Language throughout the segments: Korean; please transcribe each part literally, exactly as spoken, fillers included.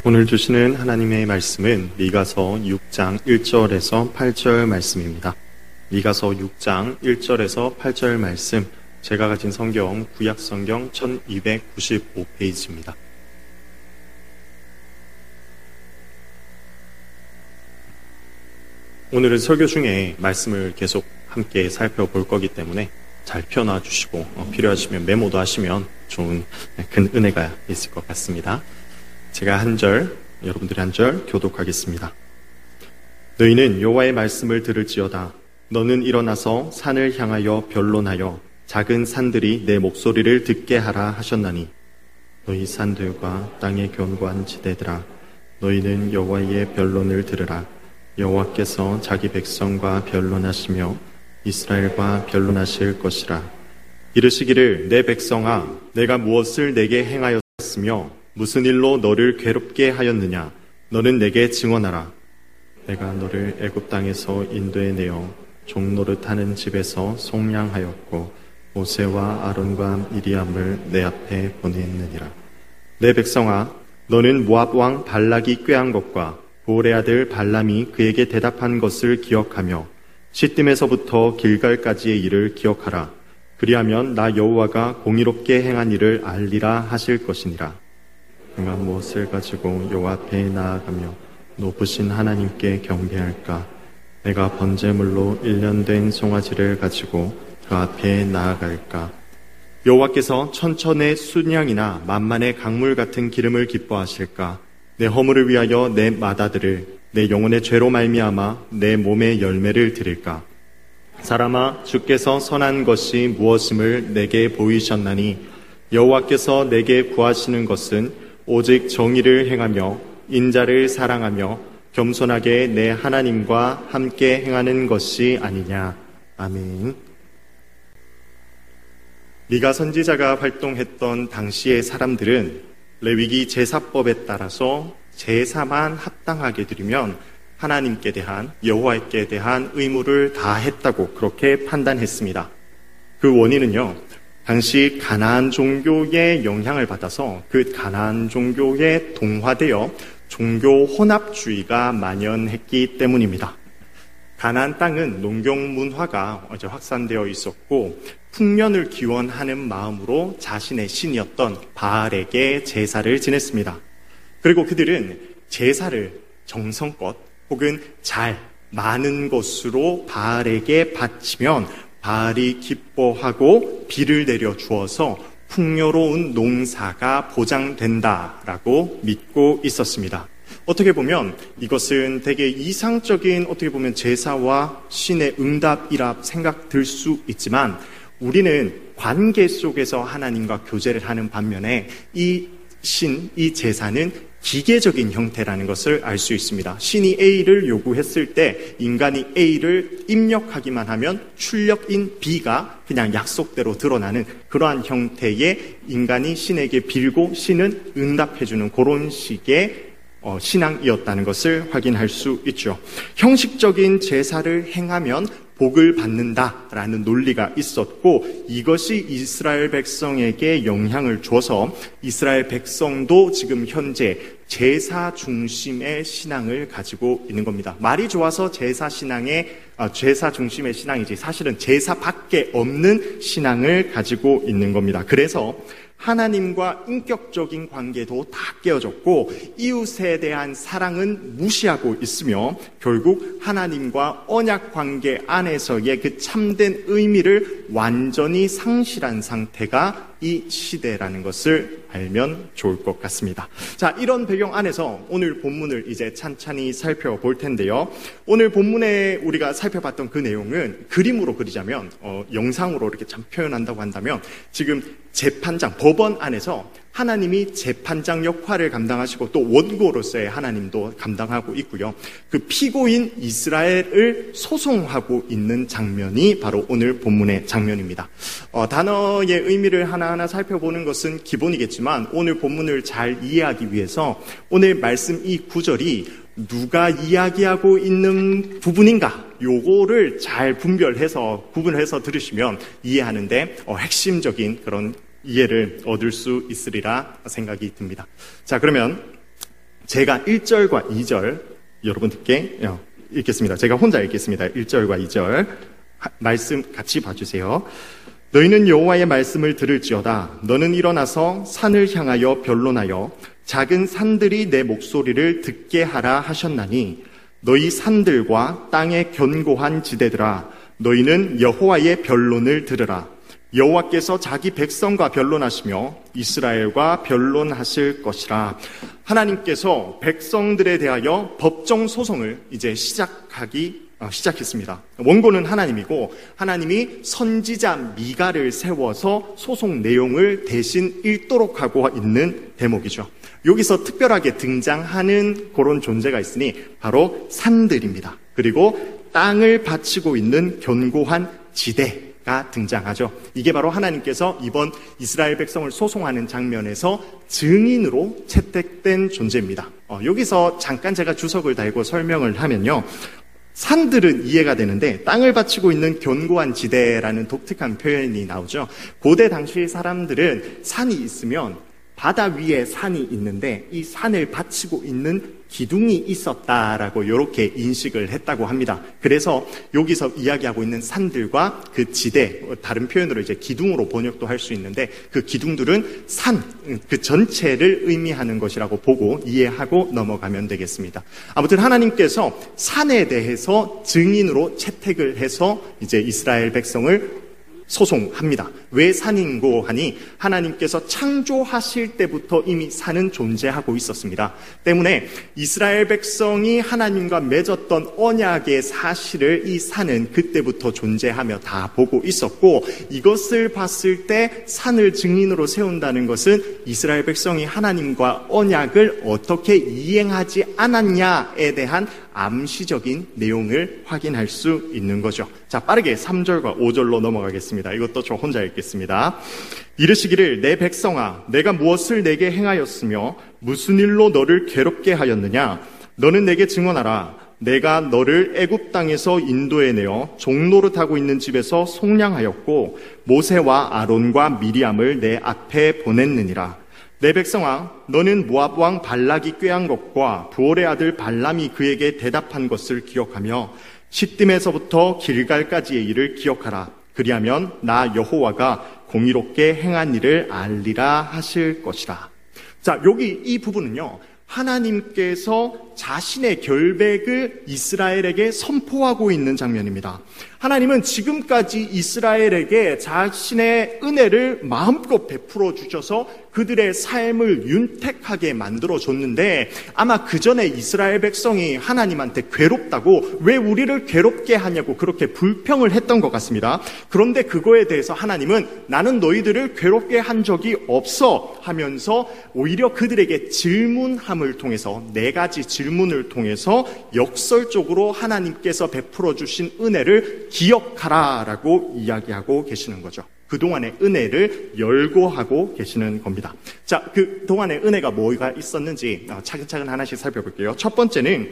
오늘 주시는 하나님의 말씀은 미가서 육 장 일 절에서 팔 절 말씀입니다. 미가서 육 장 일 절에서 팔 절 말씀, 제가 가진 성경 구약성경 천이백구십오 페이지입니다. 오늘은 설교 중에 말씀을 계속 함께 살펴볼 거기 때문에 잘 펴놔 주시고 어, 필요하시면 메모도 하시면 좋은 큰 은혜가 있을 것 같습니다. 제가 한 절, 여러분들이 한 절 교독하겠습니다. 너희는 여호와의 말씀을 들을지어다. 너는 일어나서 산을 향하여 변론하여 작은 산들이 내 목소리를 듣게 하라 하셨나니, 너희 산들과 땅의 견고한 지대들아, 너희는 여호와의 변론을 들으라. 여호와께서 자기 백성과 변론하시며 이스라엘과 변론하실 것이라. 이르시기를, 내 백성아, 내가 무엇을 내게 행하였으며 무슨 일로 너를 괴롭게 하였느냐? 너는 내게 증언하라. 내가 너를 애굽 땅에서 인도해 내어 종노릇하는 집에서 속량하였고 모세와 아론과 미리암을 내 앞에 보냈느니라. 내 백성아, 너는 모압 왕 발락이 꾀한 것과 보올의 아들 발람이 그에게 대답한 것을 기억하며 시딤에서부터 길갈까지의 일을 기억하라. 그리하면 나 여호와가 공의롭게 행한 일을 알리라 하실 것이니라. 내가 무엇을 가지고 여호와 앞에 나아가며 높으신 하나님께 경배할까? 내가 번제물로 일련된 송아지를 가지고 그 앞에 나아갈까? 여호와께서 천천의 순양이나 만만의 강물 같은 기름을 기뻐하실까? 내 허물을 위하여 내 마다들을, 내 영혼의 죄로 말미암아 내 몸의 열매를 드릴까? 사람아, 주께서 선한 것이 무엇임을 내게 보이셨나니, 여호와께서 내게 구하시는 것은 오직 정의를 행하며 인자를 사랑하며 겸손하게 내 하나님과 함께 행하는 것이 아니냐. 아멘. 미가 선지자가 활동했던 당시의 사람들은 레위기 제사법에 따라서 제사만 합당하게 드리면 하나님께 대한, 여호와께 대한 의무를 다 했다고 그렇게 판단했습니다. 그 원인은요, 당시 가나안 종교의 영향을 받아서 그 가나안 종교에 동화되어 종교 혼합주의가 만연했기 때문입니다. 가나안 땅은 농경 문화가 어제 확산되어 있었고 풍년을 기원하는 마음으로 자신의 신이었던 바알에게 제사를 지냈습니다. 그리고 그들은 제사를 정성껏 혹은 잘 많은 것으로 바알에게 바치면 바알이 기뻐하고 비를 내려 주어서 풍요로운 농사가 보장된다라고 믿고 있었습니다. 어떻게 보면 이것은 되게 이상적인, 어떻게 보면 제사와 신의 응답이라 생각될 수 있지만 우리는 관계 속에서 하나님과 교제를 하는 반면에 이 신, 이 제사는 기계적인 형태라는 것을 알 수 있습니다. 신이 A를 요구했을 때 인간이 A를 입력하기만 하면 출력인 B가 그냥 약속대로 드러나는 그러한 형태의 인간이 신에게 빌고 신은 응답해주는 그런 식의 어, 신앙이었다는 것을 확인할 수 있죠. 형식적인 제사를 행하면 복을 받는다라는 논리가 있었고 이것이 이스라엘 백성에게 영향을 줘서 이스라엘 백성도 지금 현재 제사 중심의 신앙을 가지고 있는 겁니다. 말이 좋아서 제사 신앙의 아, 제사 중심의 신앙이지 사실은 제사밖에 없는 신앙을 가지고 있는 겁니다. 그래서 하나님과 인격적인 관계도 다 깨어졌고 이웃에 대한 사랑은 무시하고 있으며 결국 하나님과 언약 관계 안에서의 그 참된 의미를 완전히 상실한 상태가 이 시대라는 것을 알면 좋을 것 같습니다. 자, 이런 배경 안에서 오늘 본문을 이제 찬찬히 살펴볼 텐데요. 오늘 본문에 우리가 살펴봤던 그 내용은 그림으로 그리자면 어, 영상으로 이렇게 참 표현한다고 한다면 지금 재판장, 법원 안에서 하나님이 재판장 역할을 감당하시고 또 원고로서의 하나님도 감당하고 있고요. 그 피고인 이스라엘을 소송하고 있는 장면이 바로 오늘 본문의 장면입니다. 어, 단어의 의미를 하나하나 살펴보는 것은 기본이겠지만 오늘 본문을 잘 이해하기 위해서 오늘 말씀 이 구절이 누가 이야기하고 있는 부분인가 요거를 잘 분별해서 구분해서 들으시면 이해하는데 어, 핵심적인 그런 이해를 얻을 수 있으리라 생각이 듭니다. 자, 그러면 제가 일 절과 이 절 여러분들께 읽겠습니다. 제가 혼자 읽겠습니다. 일 절과 이 절 말씀 같이 봐주세요. 너희는 여호와의 말씀을 들을지어다. 너는 일어나서 산을 향하여 변론하여 작은 산들이 내 목소리를 듣게 하라 하셨나니 너희 산들과 땅의 견고한 지대들아 너희는 여호와의 변론을 들으라. 여호와께서 자기 백성과 변론하시며 이스라엘과 변론하실 것이라. 하나님께서 백성들에 대하여 법정 소송을 이제 시작하기 어, 시작했습니다. 원고는 하나님이고 하나님이 선지자 미가를 세워서 소송 내용을 대신 읽도록 하고 있는 대목이죠. 여기서 특별하게 등장하는 그런 존재가 있으니 바로 산들입니다. 그리고 땅을 바치고 있는 견고한 지대가 등장하죠. 이게 바로 하나님께서 이번 이스라엘 백성을 소송하는 장면에서 증인으로 채택된 존재입니다. 어, 여기서 잠깐 제가 주석을 달고 설명을 하면요. 산들은 이해가 되는데 땅을 바치고 있는 견고한 지대라는 독특한 표현이 나오죠. 고대 당시 사람들은 산이 있으면 바다 위에 산이 있는데 이 산을 바치고 있는 기둥이 있었다라고 이렇게 인식을 했다고 합니다. 그래서 여기서 이야기하고 있는 산들과 그 지대, 다른 표현으로 이제 기둥으로 번역도 할 수 있는데 그 기둥들은 산, 그 전체를 의미하는 것이라고 보고 이해하고 넘어가면 되겠습니다. 아무튼 하나님께서 산에 대해서 증인으로 채택을 해서 이제 이스라엘 백성을 소송합니다. 왜 산인고 하니 하나님께서 창조하실 때부터 이미 산은 존재하고 있었습니다. 때문에 이스라엘 백성이 하나님과 맺었던 언약의 사실을 이 산은 그때부터 존재하며 다 보고 있었고 이것을 봤을 때 산을 증인으로 세운다는 것은 이스라엘 백성이 하나님과 언약을 어떻게 이행하지 않았냐에 대한 암시적인 내용을 확인할 수 있는 거죠. 자, 빠르게 삼 절과 오 절로 넘어가겠습니다. 이것도 저 혼자 읽겠습니다. 이르시기를 내 백성아 내가 무엇을 내게 행하였으며 무슨 일로 너를 괴롭게 하였느냐 너는 내게 증언하라. 내가 너를 애굽 땅에서 인도해내어 종노릇하고 있는 집에서 속량하였고 모세와 아론과 미리암을 내 앞에 보냈느니라. 내 백성아 너는 모압 왕 발락이 꾀한 것과 부올의 아들 발람이 그에게 대답한 것을 기억하며 시딤에서부터 길갈까지의 일을 기억하라. 그리하면 나 여호와가 공의롭게 행한 일을 알리라 하실 것이라. 자, 여기 이 부분은요. 하나님께서 자신의 결백을 이스라엘에게 선포하고 있는 장면입니다. 하나님은 지금까지 이스라엘에게 자신의 은혜를 마음껏 베풀어 주셔서 그들의 삶을 윤택하게 만들어 줬는데 아마 그 전에 이스라엘 백성이 하나님한테 괴롭다고 왜 우리를 괴롭게 하냐고 그렇게 불평을 했던 것 같습니다. 그런데 그거에 대해서 하나님은 나는 너희들을 괴롭게 한 적이 없어 하면서 오히려 그들에게 질문함을 통해서 네 가지 질문을 통해서 역설적으로 하나님께서 베풀어 주신 은혜를 기억하라라고 이야기하고 계시는 거죠. 그동안의 은혜를 열거하고 계시는 겁니다. 자, 그동안의 은혜가 뭐가 있었는지 차근차근 하나씩 살펴볼게요. 첫 번째는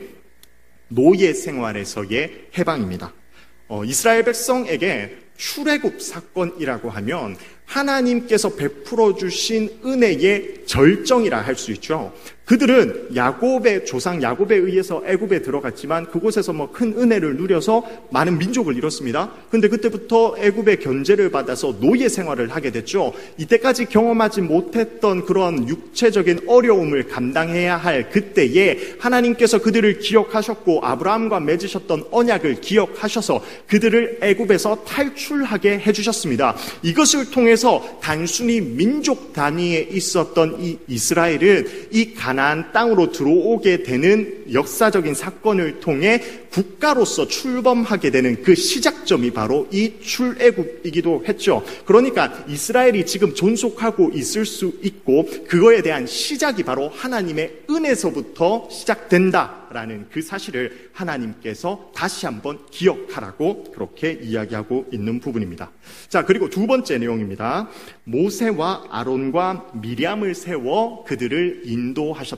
노예 생활에서의 해방입니다. 어, 이스라엘 백성에게 출애굽 사건이라고 하면 하나님께서 베풀어 주신 은혜의 절정이라 할 수 있죠. 그들은 야곱의 조상 야곱에 의해서 애굽에 들어갔지만 그곳에서 뭐 큰 은혜를 누려서 많은 민족을 이뤘습니다. 근데 그때부터 애굽의 견제를 받아서 노예 생활을 하게 됐죠. 이때까지 경험하지 못했던 그런 육체적인 어려움을 감당해야 할 그때에 하나님께서 그들을 기억하셨고 아브라함과 맺으셨던 언약을 기억하셔서 그들을 애굽에서 탈출하게 해주셨습니다. 이것을 통해서 단순히 민족 단위에 있었던 이 이스라엘은 이 가나안 땅으로 들어오게 되는 역사적인 사건을 통해 국가로서 출범하게 되는 그 시작점이 바로 이 출애굽이기도 했죠. 그러니까 이스라엘이 지금 존속하고 있을 수 있고 그거에 대한 시작이 바로 하나님의 은혜서부터 시작된다라는 그 사실을 하나님께서 다시 한번 기억하라고 그렇게 이야기하고 있는 부분입니다. 자, 그리고 두 번째 내용입니다. 모세와 아론과 미리암을 세워 그들을 인도하셨다.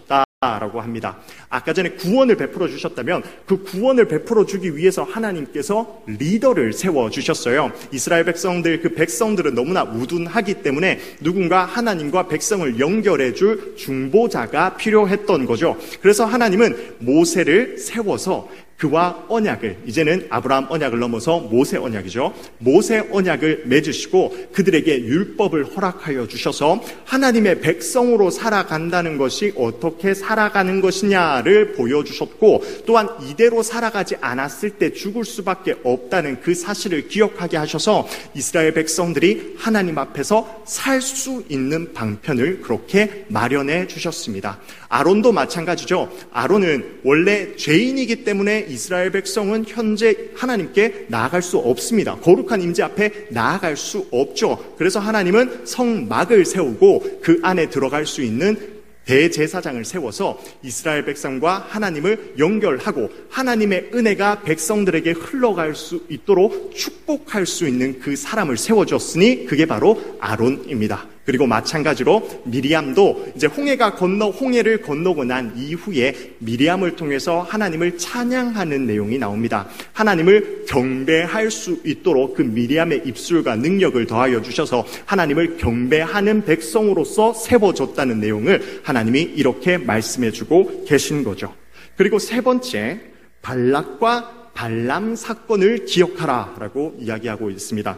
라고 합니다. 아까 전에 구원을 베풀어 주셨다면 그 구원을 베풀어 주기 위해서 하나님께서 리더를 세워 주셨어요. 이스라엘 백성들, 그 백성들은 너무나 우둔하기 때문에 누군가 하나님과 백성을 연결해 줄 중보자가 필요했던 거죠. 그래서 하나님은 모세를 세워서 그와 언약을, 이제는 아브라함 언약을 넘어서 모세 언약이죠. 모세 언약을 맺으시고 그들에게 율법을 허락하여 주셔서 하나님의 백성으로 살아간다는 것이 어떻게 살아가는 것이냐를 보여주셨고, 또한 이대로 살아가지 않았을 때 죽을 수밖에 없다는 그 사실을 기억하게 하셔서 이스라엘 백성들이 하나님 앞에서 살 수 있는 방편을 그렇게 마련해 주셨습니다. 아론도 마찬가지죠. 아론은 원래 죄인이기 때문에 이스라엘 백성은 현재 하나님께 나아갈 수 없습니다. 거룩한 임재 앞에 나아갈 수 없죠. 그래서 하나님은 성막을 세우고 그 안에 들어갈 수 있는 대제사장을 세워서 이스라엘 백성과 하나님을 연결하고 하나님의 은혜가 백성들에게 흘러갈 수 있도록 축복할 수 있는 그 사람을 세워줬으니 그게 바로 아론입니다. 그리고 마찬가지로 미리암도 이제 홍해가 건너 홍해를 건너고 난 이후에 미리암을 통해서 하나님을 찬양하는 내용이 나옵니다. 하나님을 경배할 수 있도록 그 미리암의 입술과 능력을 더하여 주셔서 하나님을 경배하는 백성으로서 세워줬다는 내용을 하나님이 이렇게 말씀해주고 계신 거죠. 그리고 세 번째, 발락과 발람 사건을 기억하라라고 이야기하고 있습니다.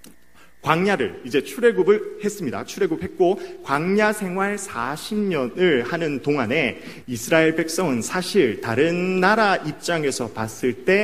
광야를 이제 출애굽을 했습니다. 출애굽했고 광야 생활 사십 년을 하는 동안에 이스라엘 백성은 사실 다른 나라 입장에서 봤을 때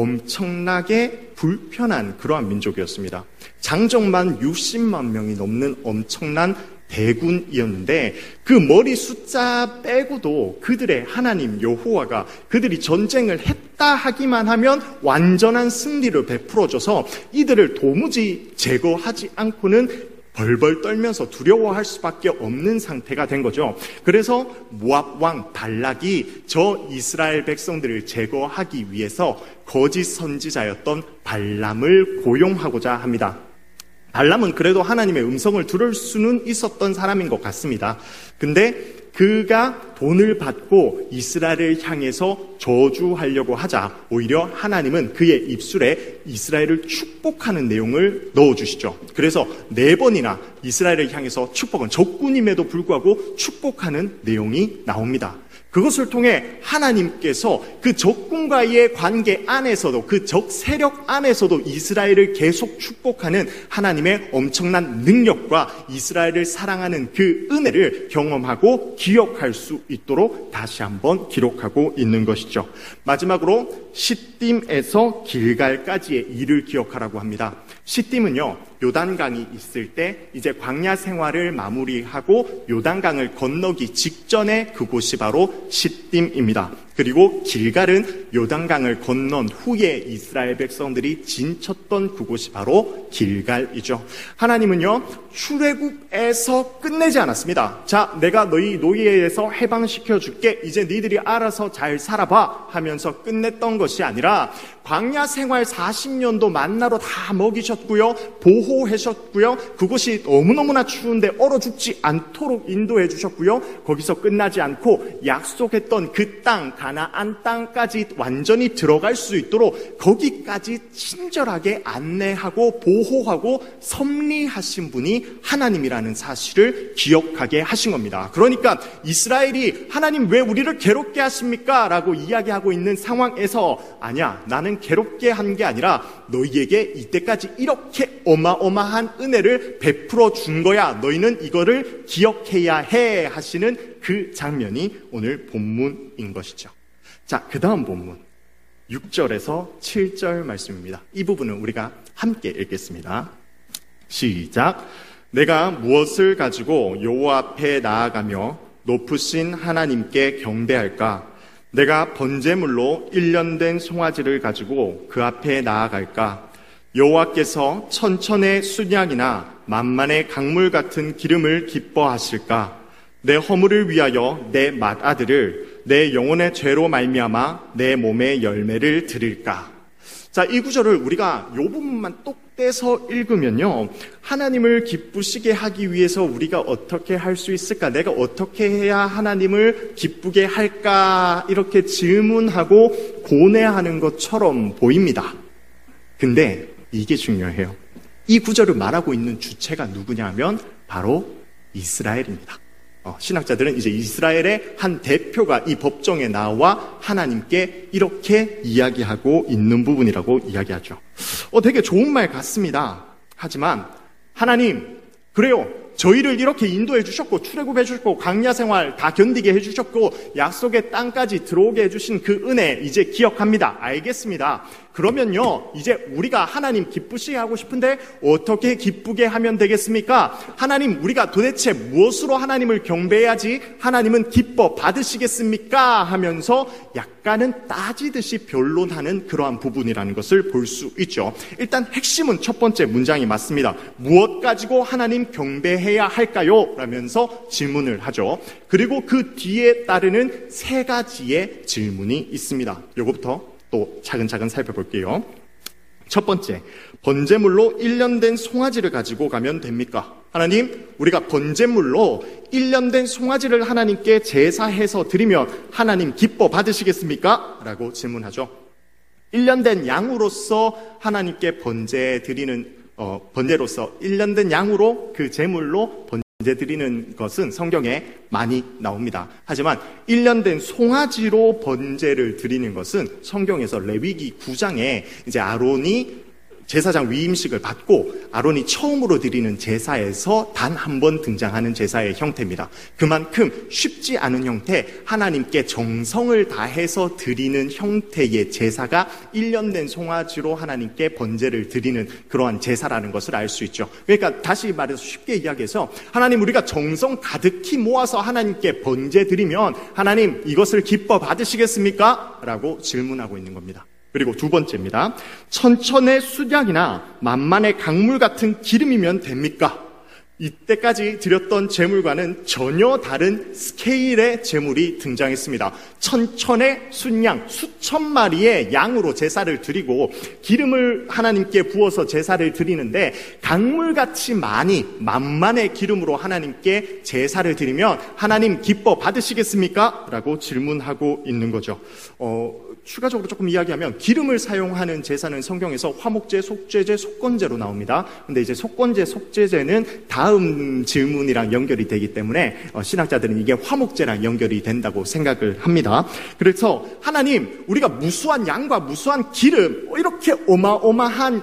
엄청나게 불편한 그러한 민족이었습니다. 장정만 육십만 명이 넘는 엄청난 대군이었는데 그 머리 숫자 빼고도 그들의 하나님 여호와가 그들이 전쟁을 했다 하기만 하면 완전한 승리를 베풀어줘서 이들을 도무지 제거하지 않고는 벌벌 떨면서 두려워할 수밖에 없는 상태가 된 거죠. 그래서 모압 왕 발락이 저 이스라엘 백성들을 제거하기 위해서 거짓 선지자였던 발람을 고용하고자 합니다. 발람은 그래도 하나님의 음성을 들을 수는 있었던 사람인 것 같습니다. 근데 그가 돈을 받고 이스라엘을 향해서 저주하려고 하자 오히려 하나님은 그의 입술에 이스라엘을 축복하는 내용을 넣어주시죠. 그래서 네 번이나 이스라엘을 향해서 축복은 적군임에도 불구하고 축복하는 내용이 나옵니다. 그것을 통해 하나님께서 그 적군과의 관계 안에서도 그 적 세력 안에서도 이스라엘을 계속 축복하는 하나님의 엄청난 능력과 이스라엘을 사랑하는 그 은혜를 경험하고 기억할 수 있도록 다시 한번 기록하고 있는 것이죠. 마지막으로 시딤에서 길갈까지의 일을 기억하라고 합니다. 시딤은요, 요단강이 있을 때 이제 광야 생활을 마무리하고 요단강을 건너기 직전에 그곳이 바로 시딤입니다. 그리고 길갈은 요단강을 건넌 후에 이스라엘 백성들이 진쳤던 그곳이 바로 길갈이죠. 하나님은요, 출애굽에서 끝내지 않았습니다. 자, 내가 너희 노예에서 해방시켜 줄게. 이제 너희들이 알아서 잘 살아봐 하면서 끝냈던 것이 아니라 광야 생활 사십 년도 만나로 다 먹이셨고요, 보호하셨고요, 그곳이 너무너무나 추운데 얼어 죽지 않도록 인도해 주셨고요, 거기서 끝나지 않고 약속했던 그 땅, 가나안 땅까지 완전히 들어갈 수 있도록 거기까지 친절하게 안내하고 보호하고 섭리하신 분이 하나님이라는 사실을 기억하게 하신 겁니다. 그러니까 이스라엘이 하나님 왜 우리를 괴롭게 하십니까? 라고 이야기하고 있는 상황에서 아니야, 나는 괴롭게 한 게 아니라 너희에게 이때까지 이렇게 어마어마한 은혜를 베풀어 준 거야. 너희는 이거를 기억해야 해 하시는 그 장면이 오늘 본문인 것이죠. 자, 그 다음 본문 육 절에서 칠 절 말씀입니다. 이 부분은 우리가 함께 읽겠습니다. 시작. 내가 무엇을 가지고 여호와 앞에 나아가며 높으신 하나님께 경배할까? 내가 번제물로 일 년 된 송아지를 가지고 그 앞에 나아갈까? 여호와께서 천천의 순양이나 만만의 강물 같은 기름을 기뻐하실까? 내 허물을 위하여 내 맏아들을 내 영혼의 죄로 말미암아 내 몸의 열매를 드릴까? 자, 이 구절을 우리가 요 부분만 똑 떼서 읽으면요, 하나님을 기쁘시게 하기 위해서 우리가 어떻게 할 수 있을까? 내가 어떻게 해야 하나님을 기쁘게 할까? 이렇게 질문하고 고뇌하는 것처럼 보입니다. 근데 이게 중요해요. 이 구절을 말하고 있는 주체가 누구냐 하면 바로 이스라엘입니다. 어, 신학자들은 이제 이스라엘의 한 대표가 이 법정에 나와 하나님께 이렇게 이야기하고 있는 부분이라고 이야기하죠. 어, 되게 좋은 말 같습니다. 하지만 하나님, 그래요. 저희를 이렇게 인도해 주셨고 출애굽해 주셨고 광야 생활 다 견디게 해 주셨고 약속의 땅까지 들어오게 해 주신 그 은혜 이제 기억합니다. 알겠습니다. 그러면요, 이제 우리가 하나님 기쁘시게 하고 싶은데 어떻게 기쁘게 하면 되겠습니까? 하나님, 우리가 도대체 무엇으로 하나님을 경배해야지 하나님은 기뻐 받으시겠습니까? 하면서 약간은 따지듯이 변론하는 그러한 부분이라는 것을 볼 수 있죠. 일단 핵심은 첫 번째 문장이 맞습니다. 무엇 가지고 하나님 경배해야 할까요? 라면서 질문을 하죠. 그리고 그 뒤에 따르는 세 가지의 질문이 있습니다. 요거부터 또 차근차근 살펴볼게요. 첫 번째, 번제물로 일 년 된 송아지를 가지고 가면 됩니까? 하나님, 우리가 번제물로 일 년 된 송아지를 하나님께 제사해서 드리면 하나님 기뻐 받으시겠습니까? 라고 질문하죠. 일 년 된 양으로서 하나님께 번제 드리는, 어, 번제로서 일 년 된 양으로 그 제물로 번제 번제 드리는 것은 성경에 많이 나옵니다. 하지만 일 년 된 송아지로 번제를 드리는 것은 성경에서 레위기 구 장에 이제 아론이 제사장 위임식을 받고 아론이 처음으로 드리는 제사에서 단 한 번 등장하는 제사의 형태입니다. 그만큼 쉽지 않은 형태, 하나님께 정성을 다해서 드리는 형태의 제사가 일 년 된 송아지로 하나님께 번제를 드리는 그러한 제사라는 것을 알 수 있죠. 그러니까 다시 말해서 쉽게 이야기해서 하나님, 우리가 정성 가득히 모아서 하나님께 번제 드리면 하나님 이것을 기뻐 받으시겠습니까? 라고 질문하고 있는 겁니다. 그리고 두 번째입니다. 천천의 순양이나 만만의 강물 같은 기름이면 됩니까? 이때까지 드렸던 제물과는 전혀 다른 스케일의 제물이 등장했습니다. 천천의 순양, 수천 마리의 양으로 제사를 드리고 기름을 하나님께 부어서 제사를 드리는데 강물같이 많이 만만의 기름으로 하나님께 제사를 드리면 하나님 기뻐 받으시겠습니까? 라고 질문하고 있는 거죠. 어, 추가적으로 조금 이야기하면 기름을 사용하는 제사는 성경에서 화목제, 속죄제, 속건제로 나옵니다. 근데 이제 속건제, 속죄제는 다음 질문이랑 연결이 되기 때문에 신학자들은 이게 화목제랑 연결이 된다고 생각을 합니다. 그래서 하나님, 우리가 무수한 양과 무수한 기름, 이렇게 어마어마한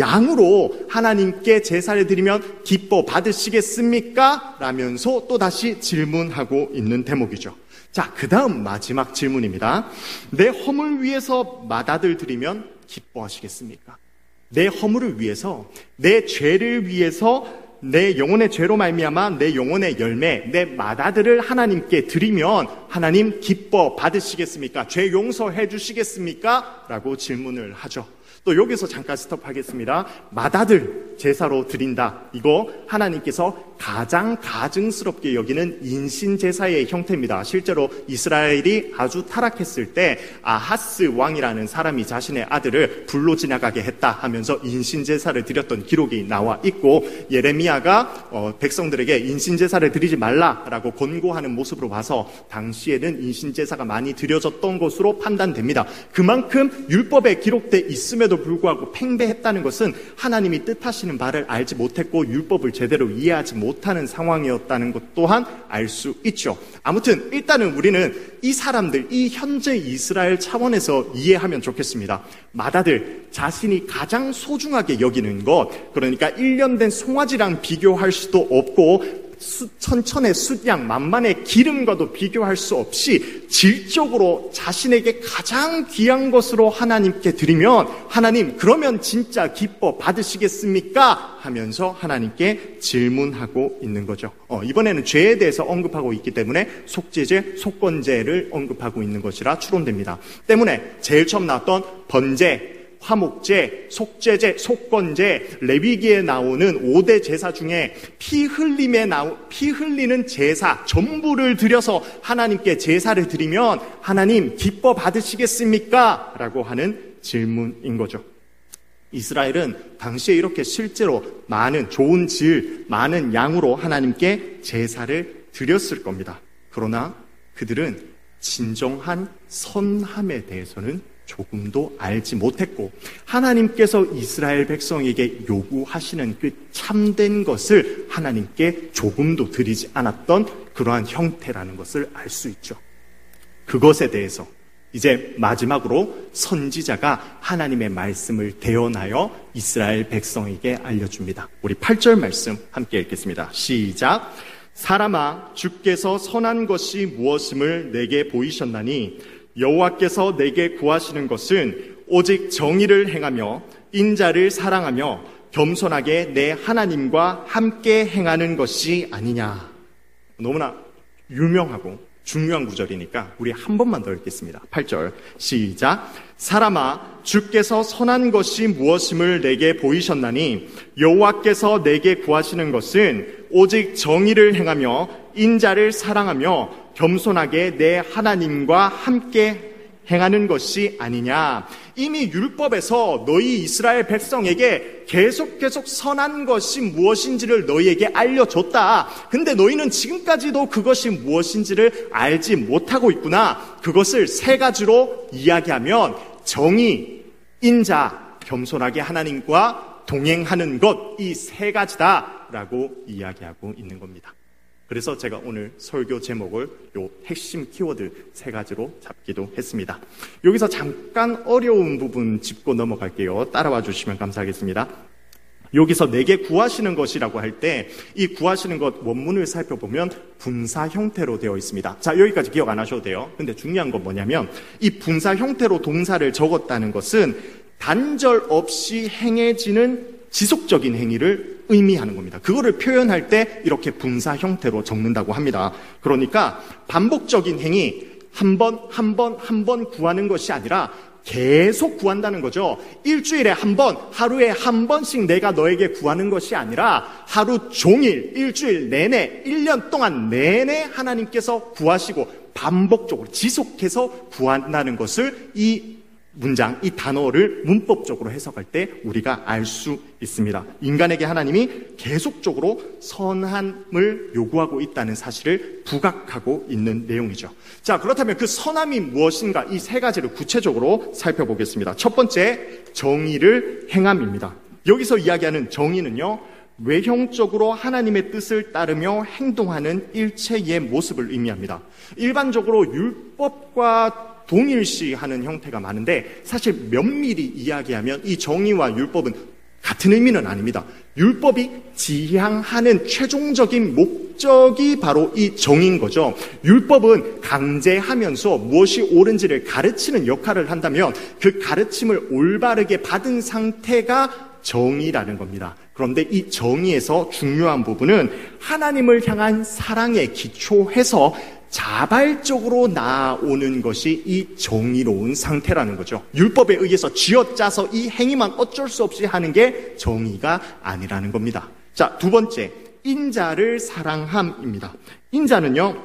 양으로 하나님께 제사를 드리면 기뻐 받으시겠습니까? 라면서 또다시 질문하고 있는 대목이죠. 자, 그 다음 마지막 질문입니다. 내 허물 위해서 맏아들 드리면 기뻐하시겠습니까? 내 허물을 위해서, 내 죄를 위해서, 내 영혼의 죄로 말미암아 내 영혼의 열매, 내 맏아들을 하나님께 드리면 하나님 기뻐 받으시겠습니까? 죄 용서해 주시겠습니까? 라고 질문을 하죠. 또 여기서 잠깐 스톱하겠습니다. 맏아들 제사로 드린다. 이거 하나님께서 가장 가증스럽게 여기는 인신제사의 형태입니다. 실제로 이스라엘이 아주 타락했을 때 아하스 왕이라는 사람이 자신의 아들을 불로 지나가게 했다 하면서 인신제사를 드렸던 기록이 나와 있고, 예레미야가 어, 백성들에게 인신제사를 드리지 말라라고 권고하는 모습으로 봐서 당시에는 인신제사가 많이 드려졌던 것으로 판단됩니다. 그만큼 율법에 기록돼 있음에도 불구하고 팽배했다는 것은 하나님이 뜻하시는 바를 알지 못했고 율법을 제대로 이해하지 못하는 상황이었다는 것 또한 알 수 있죠. 아무튼 일단은 우리는 이 사람들, 이 현재 이스라엘 차원에서 이해하면 좋겠습니다. 맏아들, 자신이 가장 소중하게 여기는 것, 그러니까 일 년 된 송아지랑 비교할 수도 없고 수, 천천의 숫양, 만만의 기름과도 비교할 수 없이 질적으로 자신에게 가장 귀한 것으로 하나님께 드리면 하나님, 그러면 진짜 기뻐 받으시겠습니까? 하면서 하나님께 질문하고 있는 거죠. 어, 이번에는 죄에 대해서 언급하고 있기 때문에 속죄제, 속건제를 언급하고 있는 것이라 추론됩니다. 때문에 제일 처음 나왔던 번제, 화목제, 속죄제, 속건제, 레위기에 나오는 오 대 제사 중에 피 흘림에 나오, 피 흘리는 제사 전부를 드려서 하나님께 제사를 드리면 하나님 기뻐 받으시겠습니까? 라고 하는 질문인 거죠. 이스라엘은 당시에 이렇게 실제로 많은 좋은 질, 많은 양으로 하나님께 제사를 드렸을 겁니다. 그러나 그들은 진정한 선함에 대해서는 조금도 알지 못했고, 하나님께서 이스라엘 백성에게 요구하시는 그 참된 것을 하나님께 조금도 드리지 않았던 그러한 형태라는 것을 알 수 있죠. 그것에 대해서 이제 마지막으로 선지자가 하나님의 말씀을 대언하여 이스라엘 백성에게 알려줍니다. 우리 팔 절 말씀 함께 읽겠습니다. 시작. 사람아, 주께서 선한 것이 무엇임을 내게 보이셨나니 여호와께서 내게 구하시는 것은 오직 정의를 행하며 인자를 사랑하며 겸손하게 내 하나님과 함께 행하는 것이 아니냐. 너무나 유명하고 중요한 구절이니까 우리 한 번만 더 읽겠습니다. 팔 절 시작. 사람아, 주께서 선한 것이 무엇임을 내게 보이셨나니 여호와께서 내게 구하시는 것은 오직 정의를 행하며 인자를 사랑하며 겸손하게 내 하나님과 함께 행하는 것이 아니냐. 이미 율법에서 너희 이스라엘 백성에게 계속 계속 선한 것이 무엇인지를 너희에게 알려줬다. 근데 너희는 지금까지도 그것이 무엇인지를 알지 못하고 있구나. 그것을 세 가지로 이야기하면 정의, 인자, 겸손하게 하나님과 동행하는 것, 이 세 가지다라고 이야기하고 있는 겁니다. 그래서 제가 오늘 설교 제목을 요 핵심 키워드 세 가지로 잡기도 했습니다. 여기서 잠깐 어려운 부분 짚고 넘어갈게요. 따라와 주시면 감사하겠습니다. 여기서 내게 구하시는 것이라고 할 때 이 구하시는 것 원문을 살펴보면 분사 형태로 되어 있습니다. 자, 여기까지 기억 안 하셔도 돼요. 근데 중요한 건 뭐냐면 이 분사 형태로 동사를 적었다는 것은 단절 없이 행해지는 지속적인 행위를 의미하는 겁니다. 그거를 표현할 때 이렇게 분사 형태로 적는다고 합니다. 그러니까 반복적인 행위, 한 번, 한 번, 한 번 구하는 것이 아니라 계속 구한다는 거죠. 일주일에 한 번, 하루에 한 번씩 내가 너에게 구하는 것이 아니라 하루 종일, 일주일 내내, 일 년 동안 내내 하나님께서 구하시고 반복적으로 지속해서 구한다는 것을 이 문장, 이 단어를 문법적으로 해석할 때 우리가 알 수 있습니다. 인간에게 하나님이 계속적으로 선함을 요구하고 있다는 사실을 부각하고 있는 내용이죠. 자, 그렇다면 그 선함이 무엇인가, 이 세 가지를 구체적으로 살펴보겠습니다. 첫 번째, 정의를 행함입니다. 여기서 이야기하는 정의는요, 외형적으로 하나님의 뜻을 따르며 행동하는 일체의 모습을 의미합니다. 일반적으로 율법과 동일시하는 형태가 많은데 사실 면밀히 이야기하면 이 정의와 율법은 같은 의미는 아닙니다. 율법이 지향하는 최종적인 목적이 바로 이 정의인 거죠. 율법은 강제하면서 무엇이 옳은지를 가르치는 역할을 한다면 그 가르침을 올바르게 받은 상태가 정의라는 겁니다. 그런데 이 정의에서 중요한 부분은 하나님을 향한 사랑에 기초해서 자발적으로 나아오는 것이 이 정의로운 상태라는 거죠. 율법에 의해서 쥐어짜서 이 행위만 어쩔 수 없이 하는 게 정의가 아니라는 겁니다. 자, 두 번째, 인자를 사랑함입니다. 인자는요,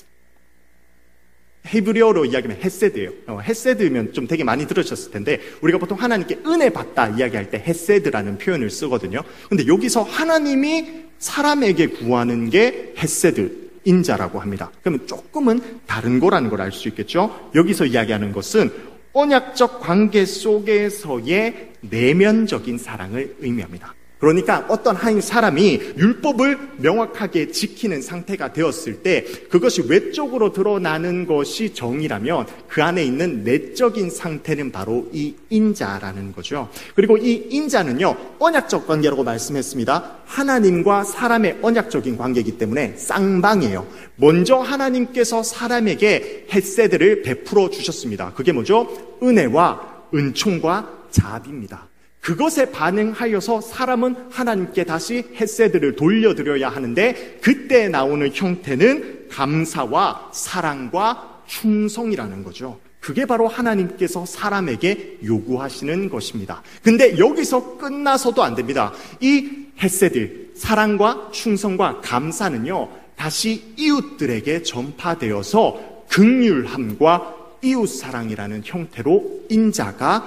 히브리어로 이야기하면 헤세드예요. 어, 헤세드면 좀 되게 많이 들으셨을 텐데 우리가 보통 하나님께 은혜 받다 이야기할 때 헤세드라는 표현을 쓰거든요. 근데 여기서 하나님이 사람에게 구하는 게 헤세드, 인자라고 합니다. 그러면 조금은 다른 거라는 걸 알 수 있겠죠. 여기서 이야기하는 것은 언약적 관계 속에서의 내면적인 사랑을 의미합니다. 그러니까 어떤 한 사람이 율법을 명확하게 지키는 상태가 되었을 때 그것이 외적으로 드러나는 것이 정의라면 그 안에 있는 내적인 상태는 바로 이 인자라는 거죠. 그리고 이 인자는요, 언약적 관계라고 말씀했습니다. 하나님과 사람의 언약적인 관계이기 때문에 쌍방이에요. 먼저 하나님께서 사람에게 헤세드를 베풀어 주셨습니다. 그게 뭐죠? 은혜와 은총과 자비입니다. 그것에 반응하여서 사람은 하나님께 다시 헤세드를 돌려드려야 하는데 그때 나오는 형태는 감사와 사랑과 충성이라는 거죠. 그게 바로 하나님께서 사람에게 요구하시는 것입니다. 근데 여기서 끝나서도 안 됩니다. 이 헤세드, 사랑과 충성과 감사는요, 다시 이웃들에게 전파되어서 긍휼함과 이웃사랑이라는 형태로 인자가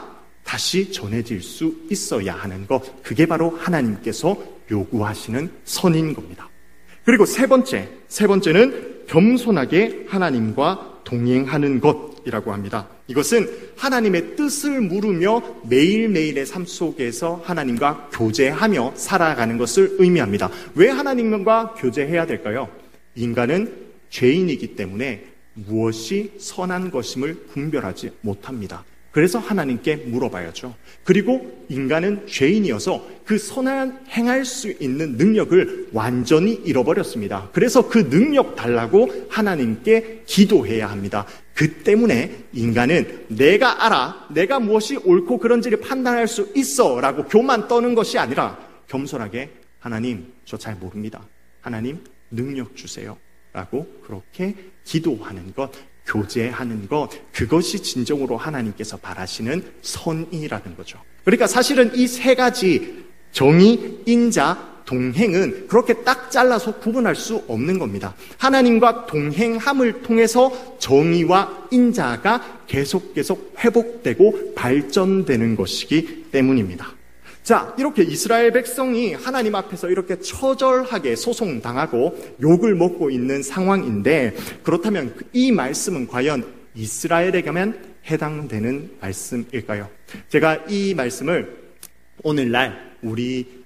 다시 전해질 수 있어야 하는 것, 그게 바로 하나님께서 요구하시는 선인 겁니다. 그리고 세 번째, 세 번째는 겸손하게 하나님과 동행하는 것이라고 합니다. 이것은 하나님의 뜻을 물으며 매일매일의 삶 속에서 하나님과 교제하며 살아가는 것을 의미합니다. 왜 하나님과 교제해야 될까요? 인간은 죄인이기 때문에 무엇이 선한 것임을 분별하지 못합니다. 그래서 하나님께 물어봐야죠. 그리고 인간은 죄인이어서 그 선한 행할 수 있는 능력을 완전히 잃어버렸습니다. 그래서 그 능력 달라고 하나님께 기도해야 합니다. 그 때문에 인간은 내가 알아, 내가 무엇이 옳고 그런지를 판단할 수 있어 라고 교만 떠는 것이 아니라 겸손하게 하나님, 저 잘 모릅니다. 하나님, 능력 주세요 라고 그렇게 기도하는 것, 교제하는 것, 그것이 진정으로 하나님께서 바라시는 선이라는 거죠. 그러니까 사실은 이 세 가지 정의, 인자, 동행은 그렇게 딱 잘라서 구분할 수 없는 겁니다. 하나님과 동행함을 통해서 정의와 인자가 계속 계속 회복되고 발전되는 것이기 때문입니다. 자, 이렇게 이스라엘 백성이 하나님 앞에서 이렇게 처절하게 소송당하고 욕을 먹고 있는 상황인데, 그렇다면 이 말씀은 과연 이스라엘에게만 해당되는 말씀일까요? 제가 이 말씀을 오늘날 우리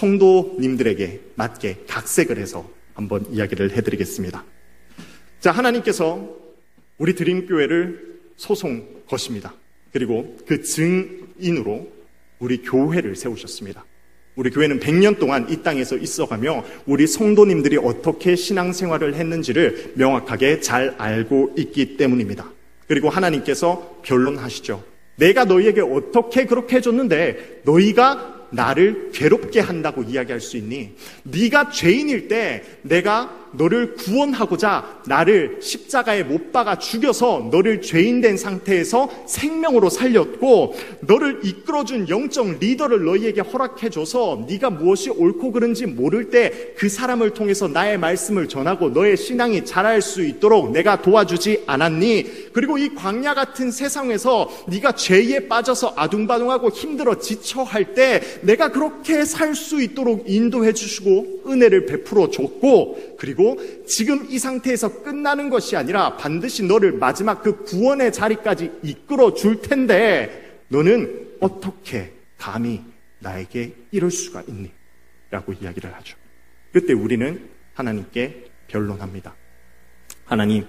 성도님들에게 맞게 각색을 해서 한번 이야기를 해드리겠습니다. 자, 하나님께서 우리 드림교회를 소송 거십니다. 그리고 그 증인으로 우리 교회를 세우셨습니다. 우리 교회는 백 년 동안 이 땅에서 있어가며 우리 성도님들이 어떻게 신앙생활을 했는지를 명확하게 잘 알고 있기 때문입니다. 그리고 하나님께서 변론하시죠. 내가 너희에게 어떻게 그렇게 해줬는데 너희가 나를 괴롭게 한다고 이야기할 수 있니? 네가 죄인일 때 내가 너를 구원하고자 나를 십자가에 못 박아 죽여서 너를 죄인된 상태에서 생명으로 살렸고, 너를 이끌어준 영적 리더를 너희에게 허락해줘서 네가 무엇이 옳고 그른지 모를 때 그 사람을 통해서 나의 말씀을 전하고 너의 신앙이 자랄 수 있도록 내가 도와주지 않았니? 그리고 이 광야 같은 세상에서 네가 죄에 빠져서 아둥바둥하고 힘들어 지쳐할 때 내가 그렇게 살 수 있도록 인도해 주시고 은혜를 베풀어 줬고, 그리고 지금 이 상태에서 끝나는 것이 아니라 반드시 너를 마지막 그 구원의 자리까지 이끌어 줄 텐데 너는 어떻게 감히 나에게 이럴 수가 있니? 라고 이야기를 하죠. 그때 우리는 하나님께 변론합니다. 하나님,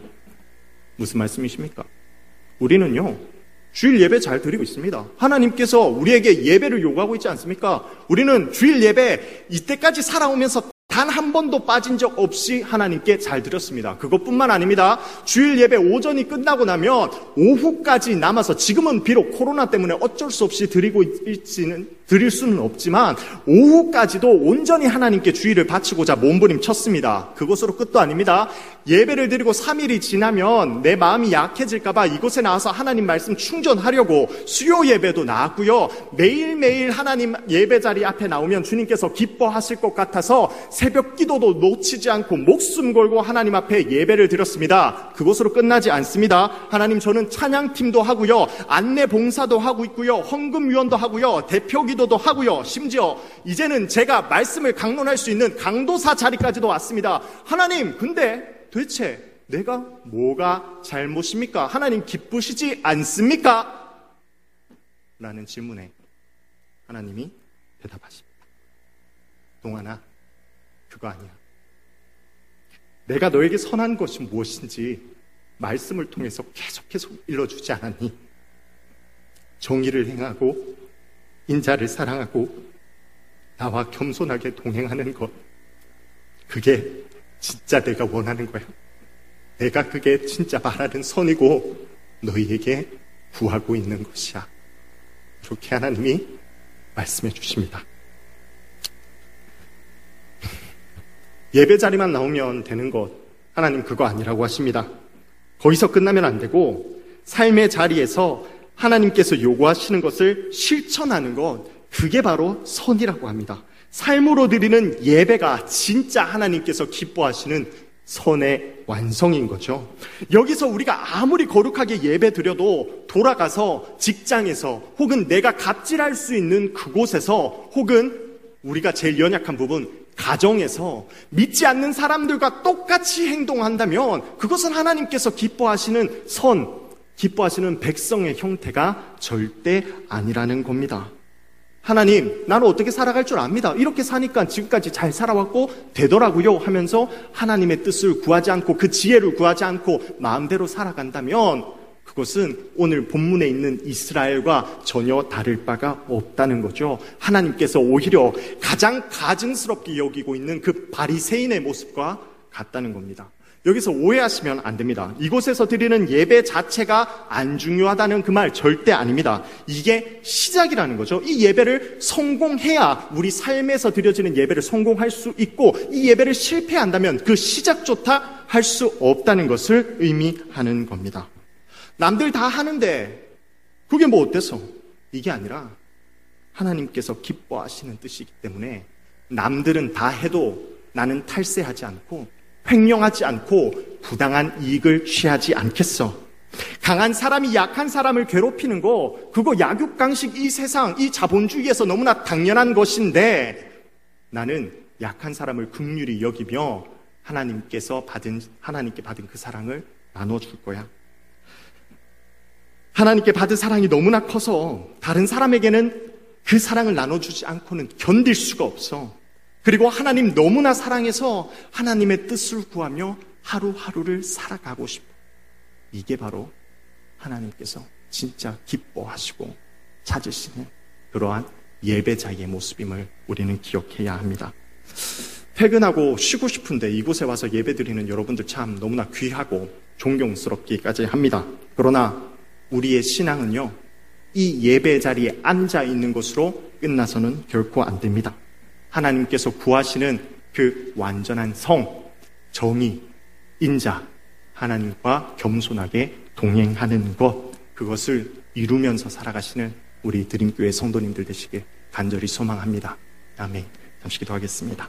무슨 말씀이십니까? 우리는요, 주일 예배 잘 드리고 있습니다. 하나님께서 우리에게 예배를 요구하고 있지 않습니까? 우리는 주일 예배 이때까지 살아오면서 단 한 번도 빠진 적 없이 하나님께 잘 드렸습니다. 그것뿐만 아닙니다. 주일 예배 오전이 끝나고 나면 오후까지 남아서, 지금은 비록 코로나 때문에 어쩔 수 없이 드리고 있지는 드릴 수는 없지만 오후까지도 온전히 하나님께 주일을 바치고자 몸부림쳤습니다. 그것으로 끝도 아닙니다. 예배를 드리고 삼 일이 지나면 내 마음이 약해질까 봐 이곳에 나와서 하나님 말씀 충전하려고 수요 예배도 나왔고요. 매일매일 하나님 예배 자리 앞에 나오면 주님께서 기뻐하실 것 같아서 새벽 기도도 놓치지 않고 목숨 걸고 하나님 앞에 예배를 드렸습니다. 그것으로 끝나지 않습니다. 하나님, 저는 찬양팀도 하고요, 안내 봉사도 하고 있고요, 헌금위원도 하고요, 대표 기도도 하고요, 심지어 이제는 제가 말씀을 강론할 수 있는 강도사 자리까지도 왔습니다. 하나님, 근데 도대체 내가 뭐가 잘못입니까? 하나님 기쁘시지 않습니까? 라는 질문에 하나님이 대답하십니다. 동안아, 그거 아니야. 내가 너에게 선한 것이 무엇인지 말씀을 통해서 계속 계속 일러주지 않았니? 정의를 행하고 인자를 사랑하고 나와 겸손하게 동행하는 것, 그게 진짜 내가 원하는 거야. 내가 그게 진짜 바라는 선이고 너희에게 구하고 있는 것이야. 그렇게 하나님이 말씀해 주십니다. 예배 자리만 나오면 되는 것, 하나님 그거 아니라고 하십니다. 거기서 끝나면 안 되고 삶의 자리에서 하나님께서 요구하시는 것을 실천하는 것, 그게 바로 선이라고 합니다. 삶으로 드리는 예배가 진짜 하나님께서 기뻐하시는 선의 완성인 거죠. 여기서 우리가 아무리 거룩하게 예배 드려도 돌아가서 직장에서 혹은 내가 갑질할 수 있는 그곳에서 혹은 우리가 제일 연약한 부분 가정에서 믿지 않는 사람들과 똑같이 행동한다면 그것은 하나님께서 기뻐하시는 선, 기뻐하시는 백성의 형태가 절대 아니라는 겁니다. 하나님, 나는 어떻게 살아갈 줄 압니다. 이렇게 사니까 지금까지 잘 살아왔고 되더라고요 하면서 하나님의 뜻을 구하지 않고 그 지혜를 구하지 않고 마음대로 살아간다면 그것은 오늘 본문에 있는 이스라엘과 전혀 다를 바가 없다는 거죠. 하나님께서 오히려 가장 가증스럽게 여기고 있는 그 바리새인의 모습과 같다는 겁니다. 여기서 오해하시면 안 됩니다. 이곳에서 드리는 예배 자체가 안 중요하다는 그 말 절대 아닙니다. 이게 시작이라는 거죠. 이 예배를 성공해야 우리 삶에서 드려지는 예배를 성공할 수 있고 이 예배를 실패한다면 그 시작조차 할 수 없다는 것을 의미하는 겁니다. 남들 다 하는데 그게 뭐 어때서? 이게 아니라 하나님께서 기뻐하시는 뜻이기 때문에 남들은 다 해도 나는 탈세하지 않고 횡령하지 않고 부당한 이익을 취하지 않겠어. 강한 사람이 약한 사람을 괴롭히는 거 그거 약육강식 이 세상 이 자본주의에서 너무나 당연한 것인데 나는 약한 사람을 긍휼히 여기며 하나님께서 받은 하나님께 받은 그 사랑을 나눠줄 거야. 하나님께 받은 사랑이 너무나 커서 다른 사람에게는 그 사랑을 나눠주지 않고는 견딜 수가 없어. 그리고 하나님 너무나 사랑해서 하나님의 뜻을 구하며 하루하루를 살아가고 싶어. 이게 바로 하나님께서 진짜 기뻐하시고 찾으시는 그러한 예배자의 모습임을 우리는 기억해야 합니다. 퇴근하고 쉬고 싶은데 이곳에 와서 예배드리는 여러분들 참 너무나 귀하고 존경스럽기까지 합니다. 그러나 우리의 신앙은요, 이 예배 자리에 앉아 있는 것으로 끝나서는 결코 안 됩니다. 하나님께서 구하시는 그 완전한 성, 정의, 인자, 하나님과 겸손하게 동행하는 것, 그것을 이루면서 살아가시는 우리 드림교회 성도님들 되시길 간절히 소망합니다. 아멘. 잠시 기도하겠습니다.